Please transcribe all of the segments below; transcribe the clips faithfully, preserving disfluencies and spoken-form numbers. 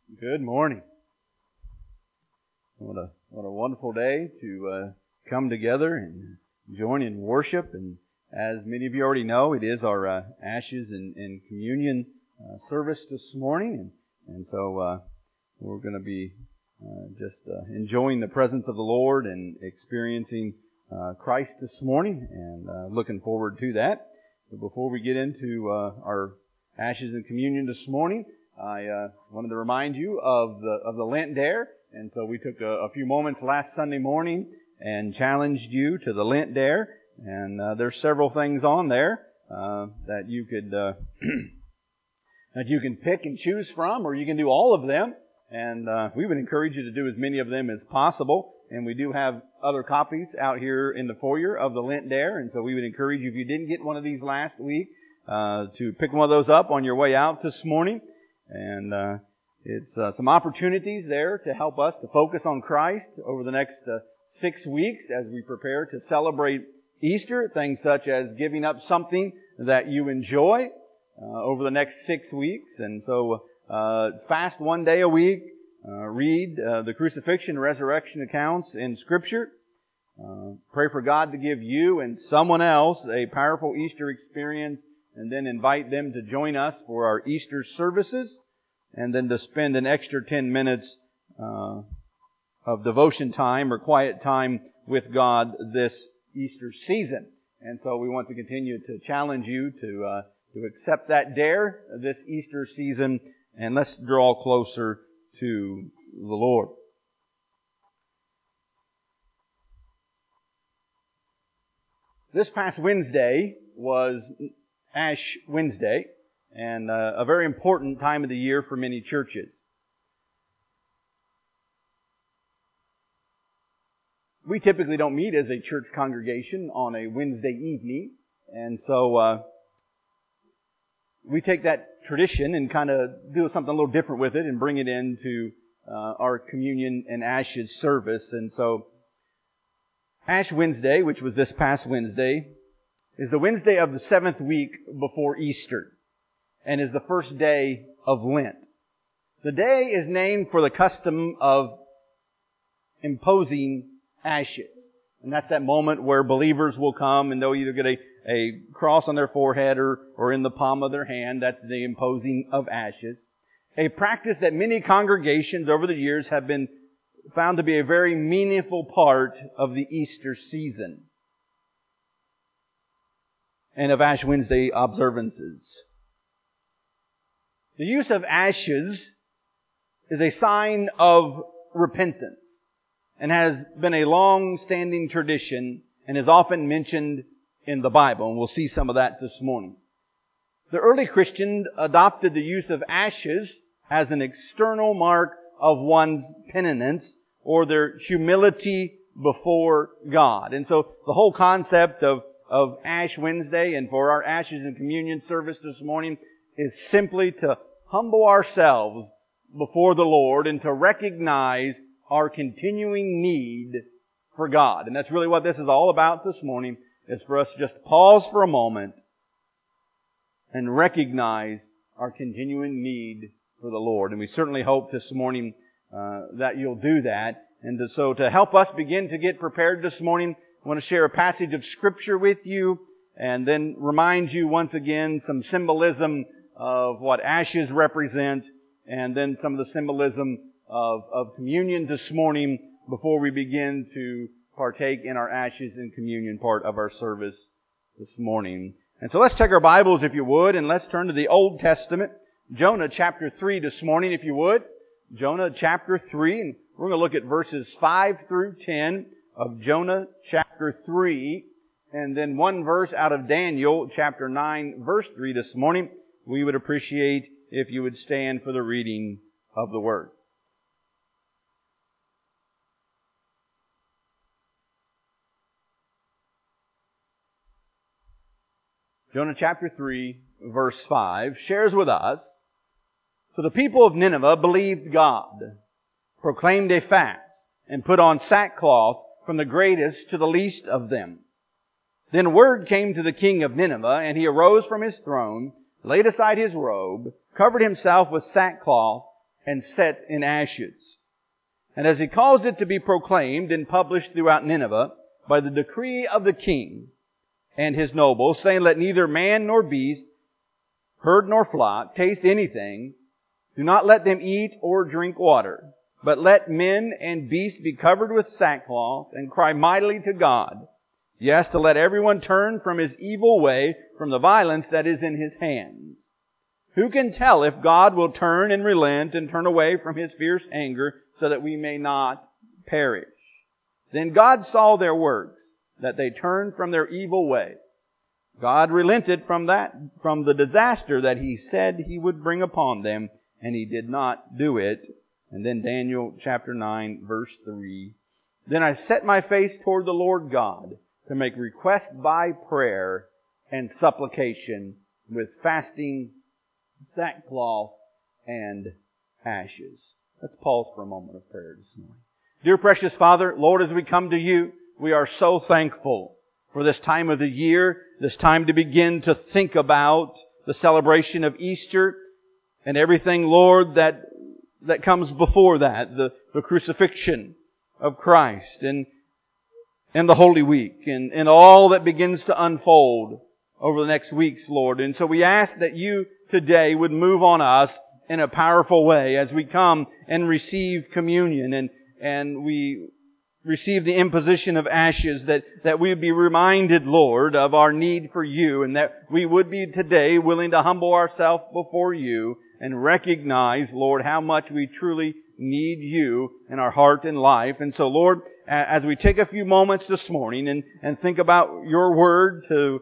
Good morning. What a what a wonderful day to uh, come together and join in worship. And as many of you already know, it is our uh, Ashes and, and Communion uh, service this morning, and and so uh, we're going to be uh, just uh, enjoying the presence of the Lord and experiencing uh, Christ this morning, and uh, looking forward to that. But before we get into uh, our Ashes and Communion this morning, I uh, wanted to remind you of the of the Lent Dare, and so we took a, a few moments last Sunday morning and challenged you to the Lent Dare. And uh, there's several things on there uh, that you could uh, that you can pick and choose from, or you can do all of them. And uh, we would encourage you to do as many of them as possible. And we do have other copies out here in the foyer of the Lent Dare, and so we would encourage you, if you didn't get one of these last week, uh, to pick one of those up on your way out this morning. And uh, it's uh, some opportunities there to help us to focus on Christ over the next uh, six weeks as we prepare to celebrate Easter. Things such as giving up something that you enjoy uh, over the next six weeks. And so uh, fast one day a week, uh, read uh, the crucifixion and resurrection accounts in Scripture. Uh, pray for God to give you and someone else a powerful Easter experience, and then invite them to join us for our Easter services, and then to spend an extra ten minutes uh, of devotion time or quiet time with God this Easter season. And so we want to continue to challenge you to uh, to accept that dare this Easter season, and let's draw closer to the Lord. This past Wednesday was Ash Wednesday, and uh, a very important time of the year for many churches. We typically don't meet as a church congregation on a Wednesday evening, and so uh, we take that tradition and kind of do something a little different with it and bring it into uh, our Communion and Ashes service. And so Ash Wednesday, which was this past Wednesday, is the Wednesday of the seventh week before Easter, and is the first day of Lent. The day is named for the custom of imposing ashes. And that's that moment where believers will come and they'll either get a, a cross on their forehead or, or in the palm of their hand. That's the imposing of ashes. A practice that many congregations over the years have been found to be a very meaningful part of the Easter season and of Ash Wednesday observances. The use of ashes is a sign of repentance and has been a long-standing tradition and is often mentioned in the Bible. And we'll see some of that this morning. The early Christians adopted the use of ashes as an external mark of one's penitence or their humility before God. And so the whole concept of of Ash Wednesday and for our Ashes and Communion service this morning is simply to humble ourselves before the Lord and to recognize our continuing need for God. And that's really what this is all about this morning, is for us to just pause for a moment and recognize our continuing need for the Lord. And we certainly hope this morning uh, that you'll do that. And to, so to help us begin to get prepared this morning, I want to share a passage of Scripture with you and then remind you once again some symbolism of what ashes represent, and then some of the symbolism of, of communion this morning before we begin to partake in our Ashes and Communion part of our service this morning. And so let's take our Bibles, if you would, and let's turn to the Old Testament, Jonah chapter three this morning, if you would. Jonah chapter three, and we're going to look at verses five through ten of Jonah chapter three, and then one verse out of Daniel chapter nine, verse three this morning. We would appreciate if you would stand for the reading of the Word. Jonah chapter three, verse five, shares with us, "So the people of Nineveh believed God, proclaimed a fast, and put on sackcloth from the greatest to the least of them. Then word came to the king of Nineveh, and he arose from his throne, laid aside his robe, covered himself with sackcloth, and set in ashes. And as he caused it to be proclaimed and published throughout Nineveh by the decree of the king and his nobles, saying, let neither man nor beast, herd nor flock, taste anything. Do not let them eat or drink water, but let men and beasts be covered with sackcloth and cry mightily to God. Yes, to let everyone turn from his evil way, from the violence that is in his hands. Who can tell if God will turn and relent and turn away from His fierce anger so that we may not perish? Then God saw their works, that they turned from their evil way. God relented from that, from the disaster that He said He would bring upon them, and He did not do it. And then Daniel chapter nine, verse three. Then I set my face toward the Lord God to make request by prayer and supplication with fasting, sackcloth, and ashes. Let's pause for a moment of prayer this morning. Dear precious Father, Lord, as we come to You, we are so thankful for this time of the year, this time to begin to think about the celebration of Easter and everything, Lord, that that comes before that, the, the crucifixion of Christ and, and the Holy Week and, and all that begins to unfold over the next weeks, Lord. And so we ask that You today would move on us in a powerful way as we come and receive communion and, and we receive the imposition of ashes, that, that we would be reminded, Lord, of our need for You, and that we would be today willing to humble ourselves before You and recognize, Lord, how much we truly need You in our heart and life. And so, Lord, as we take a few moments this morning and, and think about Your Word to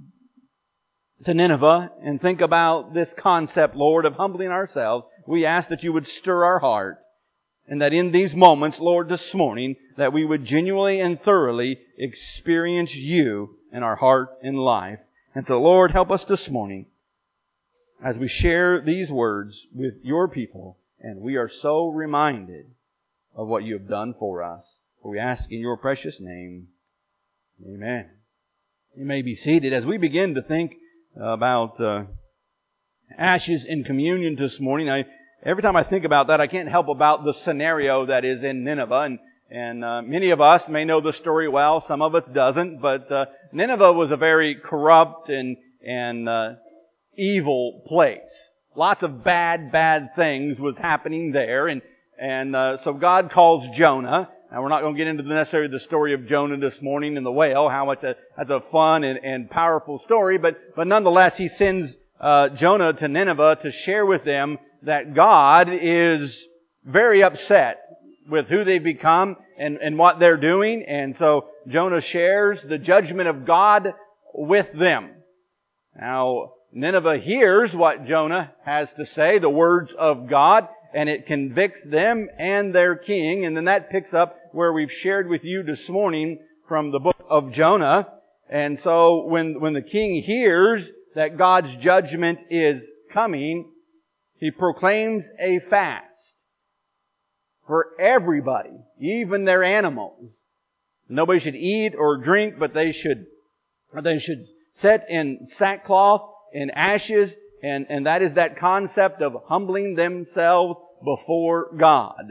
to Nineveh and think about this concept, Lord, of humbling ourselves, we ask that You would stir our heart and that in these moments, Lord, this morning, that we would genuinely and thoroughly experience You in our heart and life. And so, Lord, help us this morning as we share these words with Your people, and we are so reminded of what You have done for us. For we ask in Your precious name, amen. You may be seated as we begin to think about uh, ashes in communion this morning. I, every time I think about that, I can't help about the scenario that is in Nineveh. And, and uh, many of us may know the story well. Some of us doesn't. But uh, Nineveh was a very corrupt and, and uh, evil place. Lots of bad, bad things was happening there. And, and uh, so God calls Jonah. Now, we're not going to get into the necessarily the story of Jonah this morning and the whale, how much a, that's a fun and, and powerful story, but, but nonetheless, he sends uh, Jonah to Nineveh to share with them that God is very upset with who they've become and, and what they're doing. And so Jonah shares the judgment of God with them. Now, Nineveh hears what Jonah has to say, the words of God, and it convicts them and their king. And then that picks up where we've shared with you this morning from the book of Jonah. And so when, when the king hears that God's judgment is coming, he proclaims a fast for everybody, even their animals. Nobody should eat or drink, but they should, they should sit in sackcloth and ashes. And, and that is that concept of humbling themselves before God.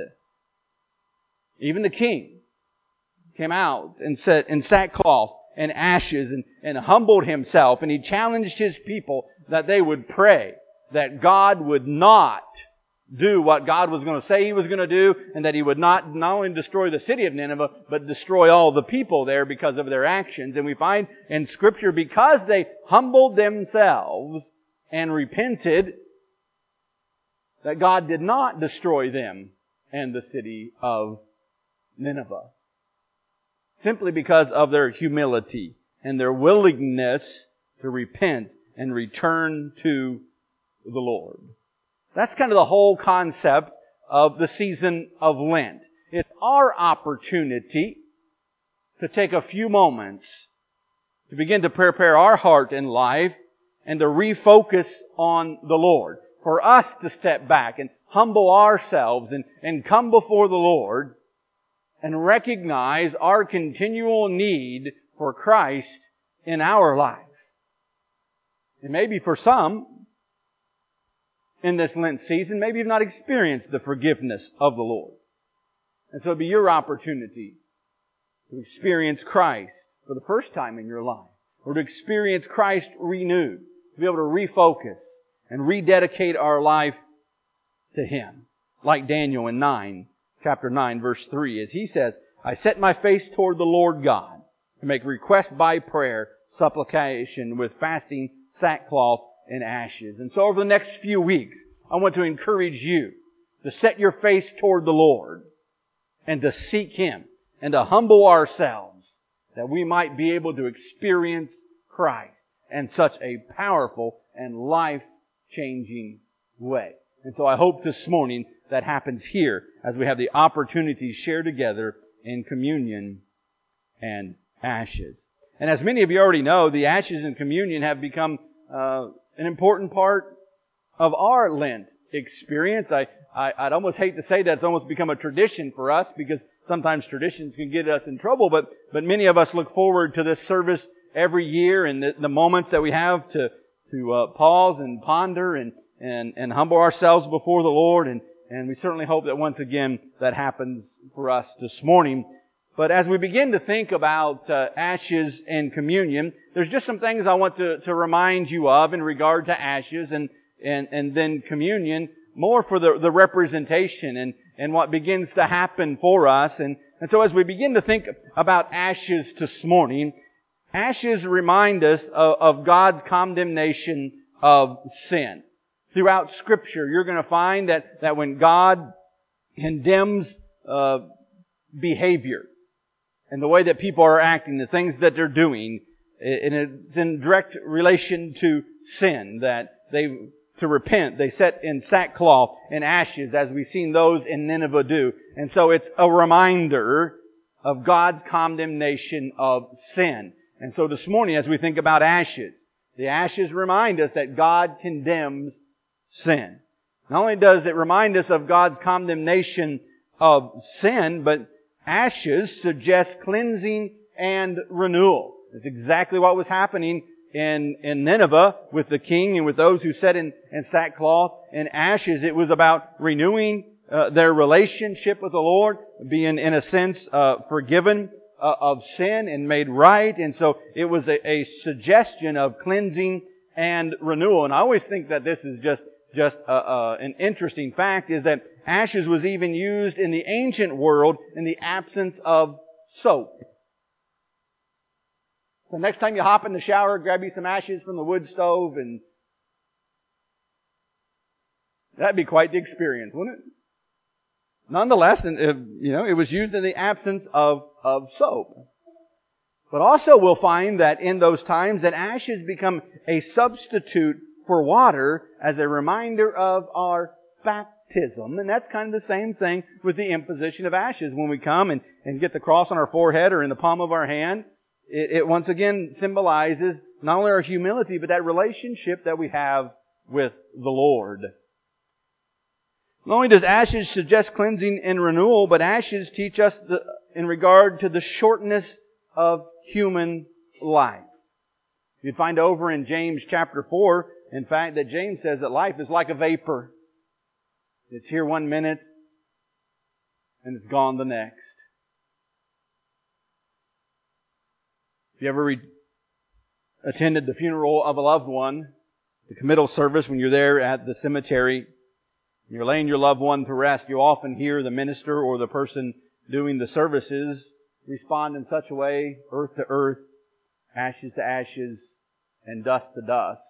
Even the king came out and sat in sackcloth and ashes and, and humbled himself. And he challenged his people that they would pray that God would not do what God was going to say He was going to do, and that He would not not only destroy the city of Nineveh, but destroy all the people there because of their actions. And we find in Scripture, because they humbled themselves and repented, that God did not destroy them and the city of Nineveh. Simply because of their humility and their willingness to repent and return to the Lord. That's kind of the whole concept of the season of Lent. It's our opportunity to take a few moments to begin to prepare our heart and life and to refocus on the Lord. For us to step back and humble ourselves and, and come before the Lord and recognize our continual need for Christ in our life. And maybe for some, in this Lent season, maybe you've not experienced the forgiveness of the Lord. And so it'd be your opportunity to experience Christ for the first time in your life, or to experience Christ renewed, to be able to refocus and rededicate our life to Him. Like Daniel in nine, chapter nine, verse three, as he says, I set my face toward the Lord God to make request by prayer, supplication with fasting, sackcloth, and ashes. And so over the next few weeks, I want to encourage you to set your face toward the Lord and to seek Him and to humble ourselves that we might be able to experience Christ in such a powerful and life-changing way. And so I hope this morning that happens here as we have the opportunity to share together in communion and ashes. And as many of you already know, the ashes in communion have become uh, an important part of our Lent experience. I, I, I'd almost hate to say that it's almost become a tradition for us, because sometimes traditions can get us in trouble, but, but many of us look forward to this service every year, and the, the moments that we have to, to uh, pause and ponder and, and, and humble ourselves before the Lord. And, and we certainly hope that once again that happens for us this morning. But as we begin to think about uh, ashes and communion, there's just some things I want to, to remind you of in regard to ashes and, and, and then communion, more for the, the representation and, and what begins to happen for us. And, and so as we begin to think about ashes this morning, ashes remind us of, of God's condemnation of sin. Throughout Scripture, you're going to find that, that when God condemns uh, behavior, and the way that people are acting, the things that they're doing, and it's in direct relation to sin, that they, to repent, they set in sackcloth and ashes, as we've seen those in Nineveh do. And so it's a reminder of God's condemnation of sin. And so this morning, as we think about ashes, the ashes remind us that God condemns sin. Not only does it remind us of God's condemnation of sin, but ashes suggest cleansing and renewal. That's exactly what was happening in, in Nineveh with the king and with those who sat in, in sackcloth and ashes. It was about renewing uh, their relationship with the Lord, being in a sense uh, forgiven uh, of sin and made right. And so it was a, a suggestion of cleansing and renewal. And I always think that this is just Just uh, uh, an interesting fact, is that ashes was even used in the ancient world in the absence of soap. So next time you hop in the shower, grab you some ashes from the wood stove, and that'd be quite the experience, wouldn't it? Nonetheless, you know, it was used in the absence of, of soap. But also we'll find that in those times that ashes become a substitute for water as a reminder of our baptism. And that's kind of the same thing with the imposition of ashes. When we come and, and get the cross on our forehead or in the palm of our hand, it, it once again symbolizes not only our humility, but that relationship that we have with the Lord. Not only does ashes suggest cleansing and renewal, but ashes teach us the, in regard to the shortness of human life. You'd find over in James chapter four, in fact, that James says that life is like a vapor. It's here one minute, and it's gone the next. If you ever re- attended the funeral of a loved one, the committal service, when you're there at the cemetery, you're laying your loved one to rest, you often hear the minister or the person doing the services respond in such a way, earth to earth, ashes to ashes, and dust to dust.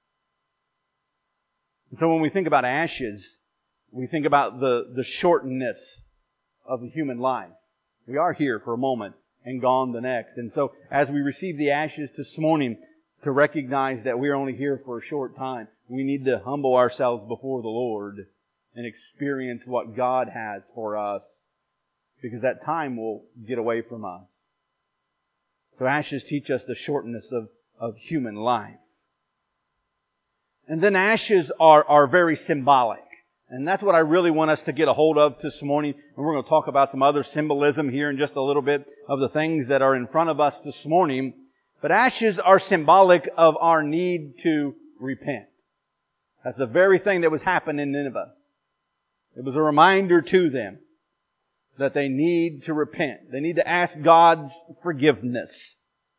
And so when we think about ashes, we think about the, the shortness of the human life. We are here for a moment and gone the next. And so as we receive the ashes this morning, to recognize that we are only here for a short time, we need to humble ourselves before the Lord and experience what God has for us, because that time will get away from us. So ashes teach us the shortness of, of human life. And then ashes are, are very symbolic. And that's what I really want us to get a hold of this morning. And we're going to talk about some other symbolism here in just a little bit of the things that are in front of us this morning. But ashes are symbolic of our need to repent. That's the very thing that was happening in Nineveh. It was a reminder to them that they need to repent. They need to ask God's forgiveness.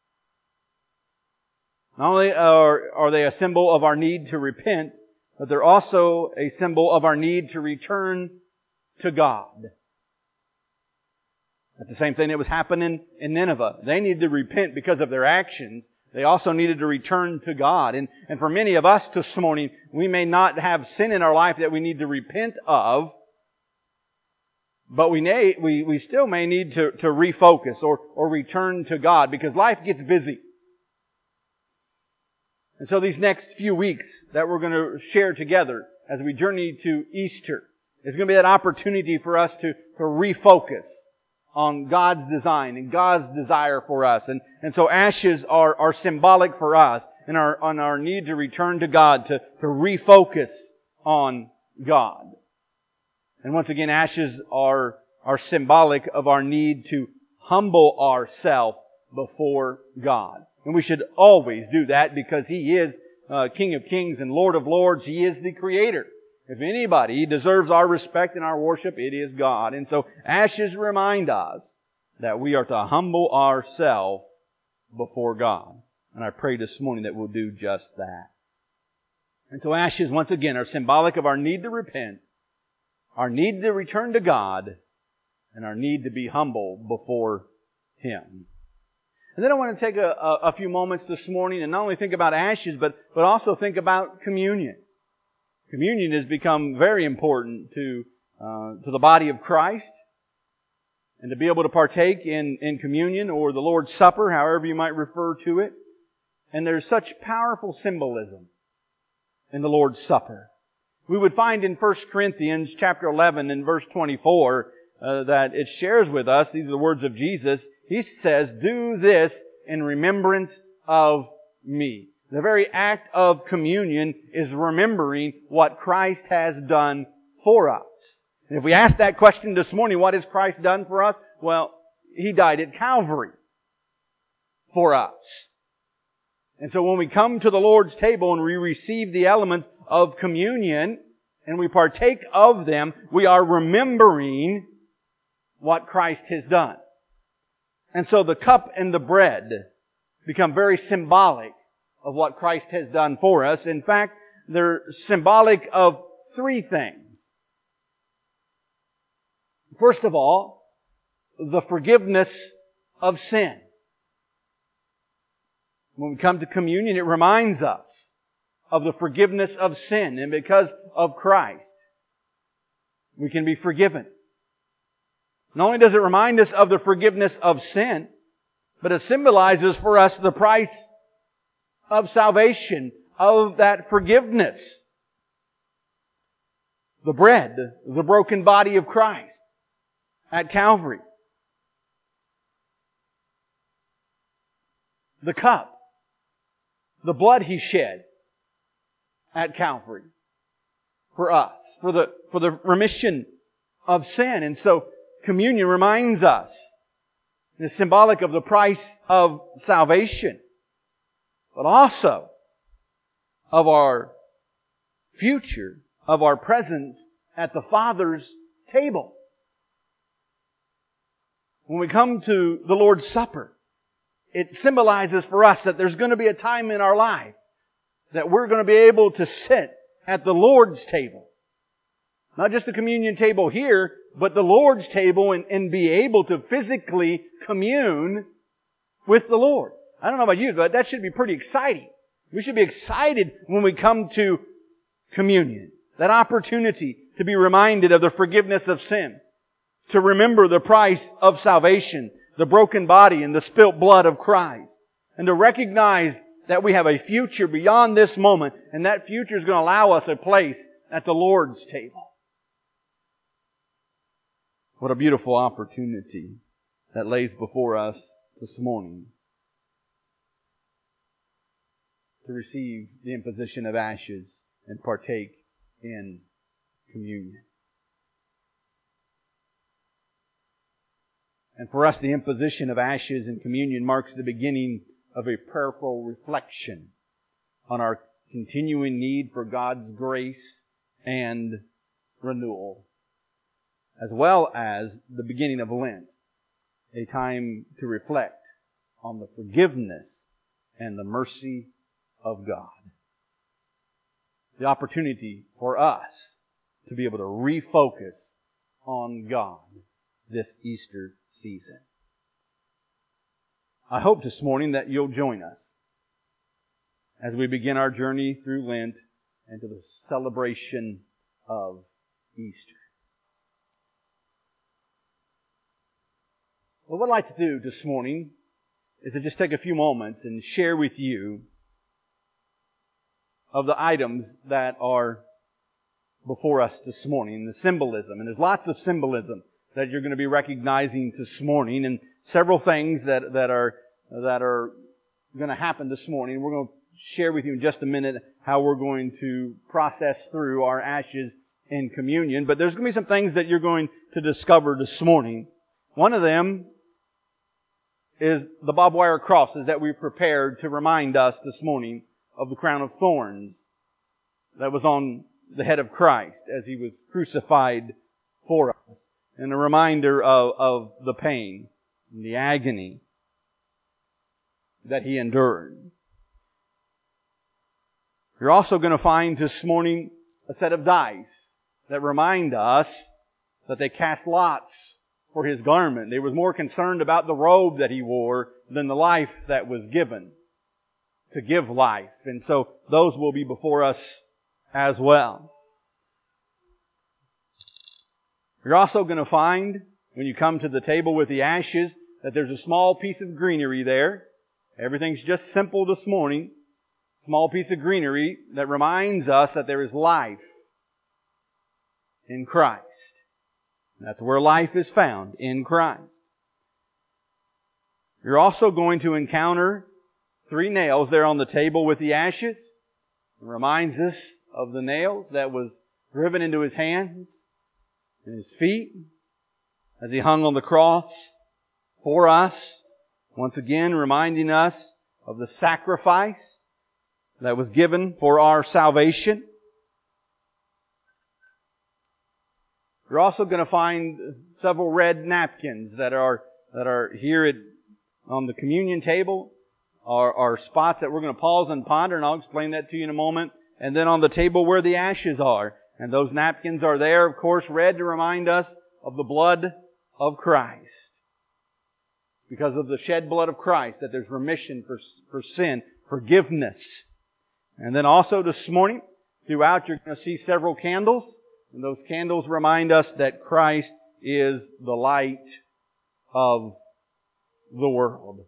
Not only are, are they a symbol of our need to repent, but they're also a symbol of our need to return to God. That's the same thing that was happening in Nineveh. They needed to repent because of their actions. They also needed to return to God. And, and for many of us this morning, we may not have sin in our life that we need to repent of, but we may, we, we still may need to, to refocus or, or return to God because life gets busy. And so these next few weeks that we're going to share together as we journey to Easter is going to be that opportunity for us to, to refocus on God's design and God's desire for us. And, and so ashes are, are symbolic for us and our, on our need to return to God, to, to refocus on God. And once again, ashes are, are symbolic of our need to humble ourselves before God. And we should always do that because He is uh, King of Kings and Lord of Lords. He is the Creator. If anybody deserves our respect and our worship, it is God. And so ashes remind us that we are to humble ourselves before God. And I pray this morning that we'll do just that. And so ashes, once again, are symbolic of our need to repent, our need to return to God, and our need to be humble before Him. And then I want to take a, a, a few moments this morning and not only think about ashes, but, but also think about communion. Communion has become very important to, uh, to the body of Christ. And to be able to partake in, in communion or the Lord's Supper, however you might refer to it. And there's such powerful symbolism in the Lord's Supper. We would find in First Corinthians chapter eleven and verse twenty-four uh, that it shares with us, these are the words of Jesus. He says, "Do this in remembrance of me." The very act of communion is remembering what Christ has done for us. And if we ask that question this morning, what has Christ done for us? Well, He died at Calvary for us. And so when we come to the Lord's table and we receive the elements of communion and we partake of them, we are remembering what Christ has done. And so the cup and the bread become very symbolic of what Christ has done for us. In fact, they're symbolic of three things. First of all, the forgiveness of sin. When we come to communion, it reminds us of the forgiveness of sin. And because of Christ, we can be forgiven. Not only does it remind us of the forgiveness of sin, but it symbolizes for us the price of salvation, of that forgiveness. The bread, the broken body of Christ at Calvary. The cup, the blood He shed at Calvary for us, for the, for the remission of sin. And so communion reminds us, it's symbolic of the price of salvation, but also of our future, of our presence at the Father's table. When we come to the Lord's Supper, it symbolizes for us that there's going to be a time in our life that we're going to be able to sit at the Lord's table. Not just the communion table here, but the Lord's table and, and be able to physically commune with the Lord. I don't know about you, but that should be pretty exciting. We should be excited when we come to communion. That opportunity to be reminded of the forgiveness of sin. To remember the price of salvation, the broken body and the spilt blood of Christ. And to recognize that we have a future beyond this moment, and that future is going to allow us a place at the Lord's table. What a beautiful opportunity that lays before us this morning to receive the imposition of ashes and partake in communion. And for us, the imposition of ashes and communion marks the beginning of a prayerful reflection on our continuing need for God's grace and renewal, as well as the beginning of Lent, a time to reflect on the forgiveness and the mercy of God. The opportunity for us to be able to refocus on God this Easter season. I hope this morning that you'll join us as we begin our journey through Lent and to the celebration of Easter. Well, what I'd like to do this morning is to just take a few moments and share with you of the items that are before us this morning, the symbolism. And there's lots of symbolism that you're going to be recognizing this morning, and several things that, that are that are going to happen this morning. We're going to share with you in just a minute how we're going to process through our ashes in communion. But there's going to be some things that you're going to discover this morning. One of them is the barbed wire crosses that we prepared to remind us this morning of the crown of thorns that was on the head of Christ as He was crucified for us. And a reminder of, of the pain and the agony that He endured. You're also going to find this morning a set of dice that remind us that they cast lots for His garment. They were more concerned about the robe that He wore than the life that was given to give life. And so those will be before us as well. You're also going to find, when you come to the table with the ashes, that there's a small piece of greenery there. Everything's just simple this morning. Small piece of greenery that reminds us that there is life in Christ. That's where life is found, in Christ. You're also going to encounter three nails there on the table with the ashes. It reminds us of the nails that was driven into His hands and His feet as He hung on the cross for us. Once again, reminding us of the sacrifice that was given for our salvation. You're also going to find several red napkins that are that are here at, on the communion table. Are, are spots that we're going to pause and ponder, and I'll explain that to you in a moment. And then on the table where the ashes are. And those napkins are there, of course, red to remind us of the blood of Christ. Because of the shed blood of Christ, that there's remission for, for sin, forgiveness. And then also this morning, throughout, you're going to see several candles. And those candles remind us that Christ is the light of the world.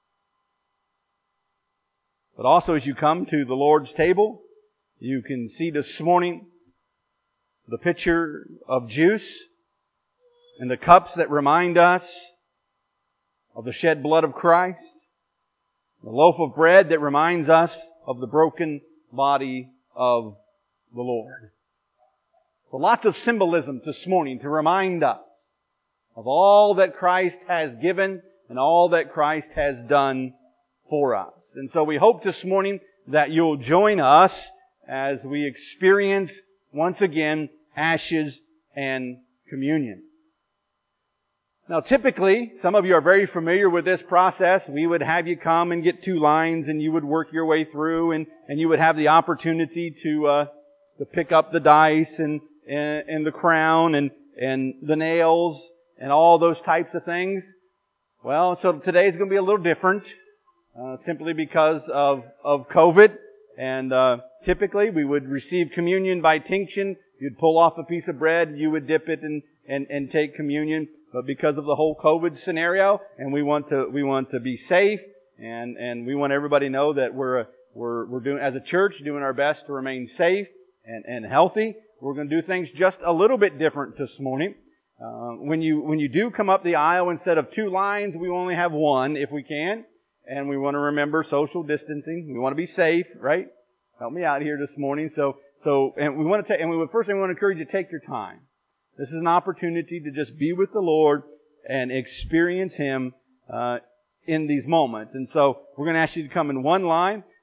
But also as you come to the Lord's table, you can see this morning the pitcher of juice and the cups that remind us of the shed blood of Christ. The loaf of bread that reminds us of the broken body of the Lord. So lots of symbolism this morning to remind us of all that Christ has given and all that Christ has done for us. And so we hope this morning that you'll join us as we experience once again ashes and communion. Now typically, some of you are very familiar with this process. We would have you come and get two lines and you would work your way through and, and you would have the opportunity to, uh, to pick up the dice and, and, and the crown and, and the nails and all those types of things. Well, so today is going to be a little different, uh, simply because of, of COVID. And, uh, typically we would receive communion by tinction. You'd pull off a piece of bread, you would dip it and, and, and take communion. But because of the whole COVID scenario, and we want to, we want to be safe, and, and we want everybody to know that we're, we're, we're doing, as a church, doing our best to remain safe and, and healthy. We're going to do things just a little bit different this morning. Uh, when you, when you do come up the aisle, instead of two lines, we only have one if we can. And we want to remember social distancing. We want to be safe, right? Help me out here this morning. So, so, and we want to take, and we would, first thing we want to encourage you to take your time. This is an opportunity to just be with the Lord and experience Him uh, in these moments. And so we're going to ask you to come in one line.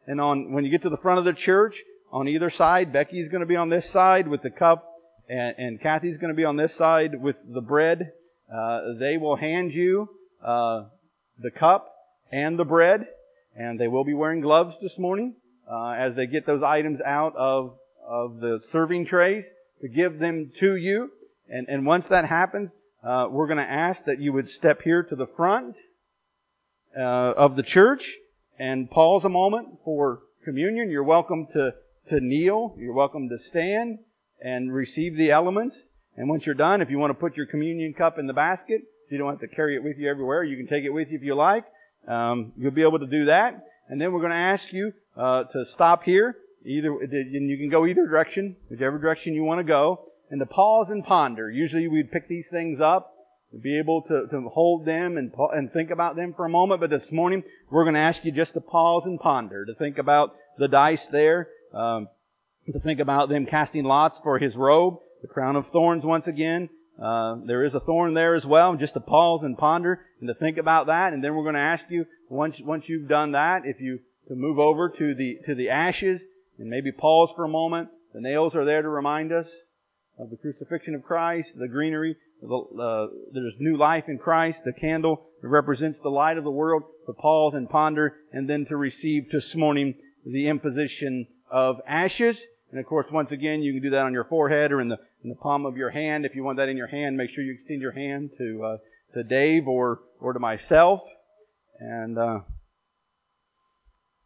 And on when you get to the front of the church, on either side, Becky's going to be on this side with the cup, and, and Kathy's going to be on this side with the bread. Uh, they will hand you uh, the cup and the bread, and they will be wearing gloves this morning uh, as they get those items out of of the serving trays to give them to you. And, and once that happens, uh, we're going to ask that you would step here to the front uh, of the church and pause a moment for communion. You're welcome to, to kneel. You're welcome to stand and receive the elements. And once you're done, if you want to put your communion cup in the basket, you don't have to carry it with you everywhere. You can take it with you if you like. Um, you'll be able to do that. And then we're going to ask you uh, to stop here. Either, and you can go either direction, whichever direction you want to go, and to pause and ponder. Usually we'd pick these things up, to be able to, to hold them and, and think about them for a moment. But this morning, we're going to ask you just to pause and ponder, to think about the dice there, um, to think about them casting lots for His robe, the crown of thorns once again. Uh, there is a thorn there as well, just to pause and ponder and to think about that. And then we're going to ask you, once, once you've done that, if you, to move over to the, to the ashes, and maybe pause for a moment. The nails are there to remind us of the crucifixion of Christ, the greenery, the, uh, there's new life in Christ. The candle represents the light of the world. To pause and ponder, and then to receive this morning the imposition of ashes. And of course, once again, you can do that on your forehead or in the in the palm of your hand. If you want that in your hand, make sure you extend your hand to uh, to Dave or or to myself. And uh,